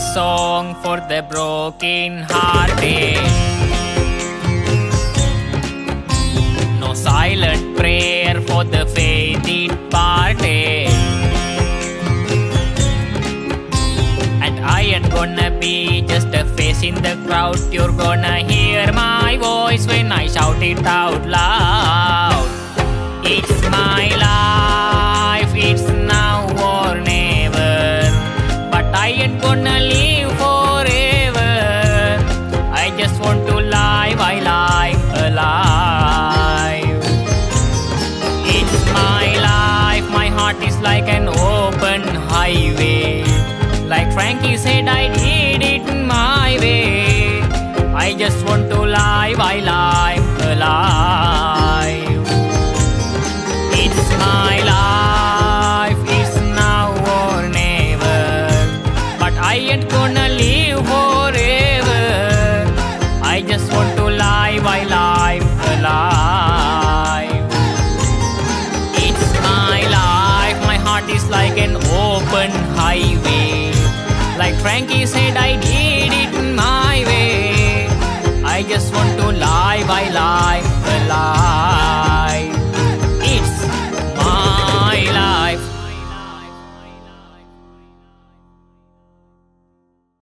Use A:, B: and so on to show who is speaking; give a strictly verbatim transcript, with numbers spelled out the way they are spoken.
A: song for the broken hearted. No silent prayer for the faith departed. And I ain't gonna be just a face in the crowd. You're gonna hear my voice when I shout it out loud. It's my life, it's now or never. But I ain't gonna live forever. I just want to live, I live alive. It's my life, my heart is like an open highway. Like Frankie said, I did it my way. I just want to live, I live alive. It's my life, it's now or never. But I ain't gonna live forever. I just want to live, I live alive. It's my life, my heart is like an open highway. Like Frankie said, I did